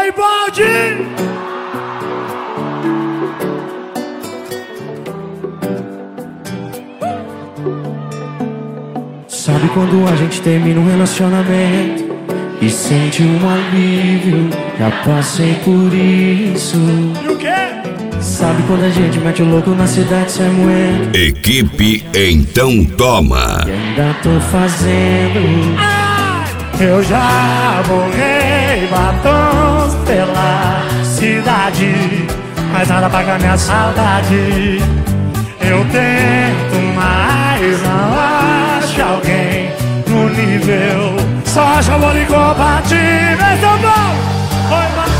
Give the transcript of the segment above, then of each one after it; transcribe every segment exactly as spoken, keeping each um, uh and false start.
Oi, Baldi! Sabe quando a gente termina um relacionamento e sente um alívio? Já passei por isso. E o quê? Sabe quando a gente mete o louco na cidade sem moendo? Equipe Então Toma. E ainda tô fazendo. Ah, eu já borrei batons pela cidade, mas nada paga minha saudade. Eu tento, mas não acho alguém no nível. Só acho amor incompatível. Então bom! Oi, mano.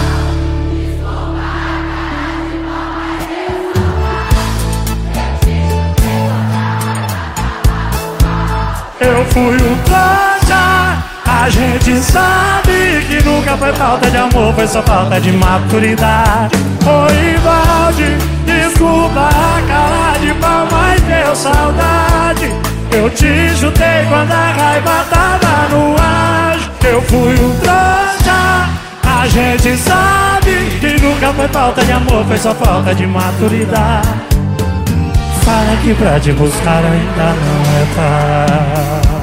Eu fui um trouxa, a gente sabe que nunca foi falta de amor, foi só falta de maturidade. Oi, Valde, desculpa a cara de pau, mas deu saudade. Eu te chutei quando a raiva tava no ar. Eu fui um trouxa, a gente sabe que nunca foi falta de amor, foi só falta de maturidade. Fala que pra te buscar ainda não é tarde.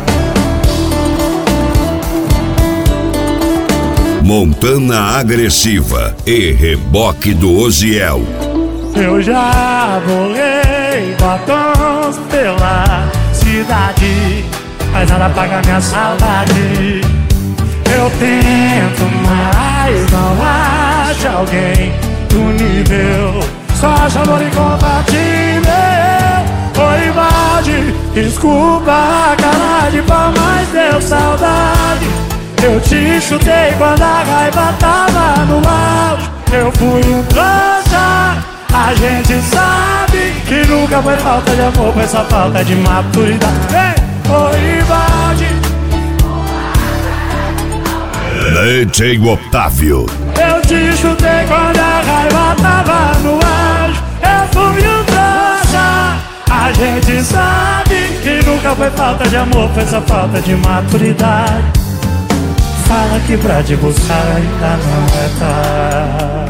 Montana Agressiva e Reboque do Oziel. Eu já borrei batons pela cidade, mas nada paga minha saudade. Eu tento, mas não acho alguém do nível. Só acho amor incompatível. Oi, Valde, desculpa a cara de pau, mas deu saudade. Eu te chutei quando a raiva tava no auge. Eu fui um trouxa, a gente sabe que nunca foi falta de amor, foi só falta de maturidade. Ei, oi, Valde. D J Otávio. Eu te chutei quando a raiva tava no auge. Eu fui um trouxa, a gente sabe que nunca foi falta de amor, foi só falta de maturidade. Fala que pra te buscar ainda não é tarde.